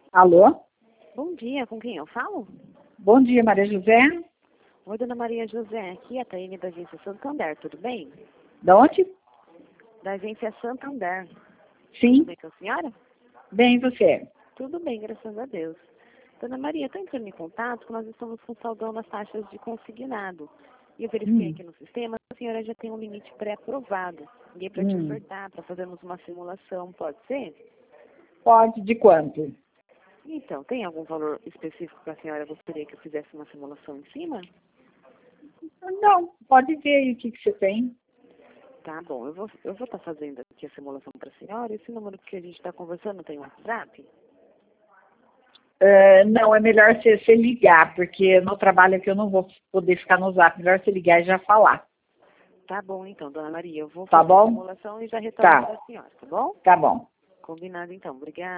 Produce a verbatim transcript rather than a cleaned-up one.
Alô? Bom dia, com quem eu falo? Bom dia, Maria José. Oi, dona Maria José, aqui é a Taine da agência Santander, tudo bem? Da onde? Da agência Santander. Sim. Tudo bem com a senhora? Bem, e você? Tudo bem, graças a Deus. Dona Maria, estou entrando em contato porque nós estamos com saldão nas taxas de consignado. E eu verifiquei Hum, aqui no sistema, a senhora já tem um limite pré-aprovado. Liguei para te hum. ofertar, para fazermos uma simulação, pode ser? Pode, de quanto? Então, tem algum valor específico que a senhora gostaria que eu fizesse uma simulação em cima? Não, pode ver aí o que, que você tem. Tá bom, eu vou eu vou estar fazendo aqui a simulação para a senhora. Esse número que a gente está conversando tem WhatsApp? É, não, é melhor você, você ligar, porque no trabalho aqui eu não vou poder ficar no zap. Melhor você ligar e já falar. Tá bom, então, dona Maria. Eu vou Tá fazer a bom? simulação e já retorno Tá, para a senhora, tá bom? tá bom. Combinado, então. Obrigada.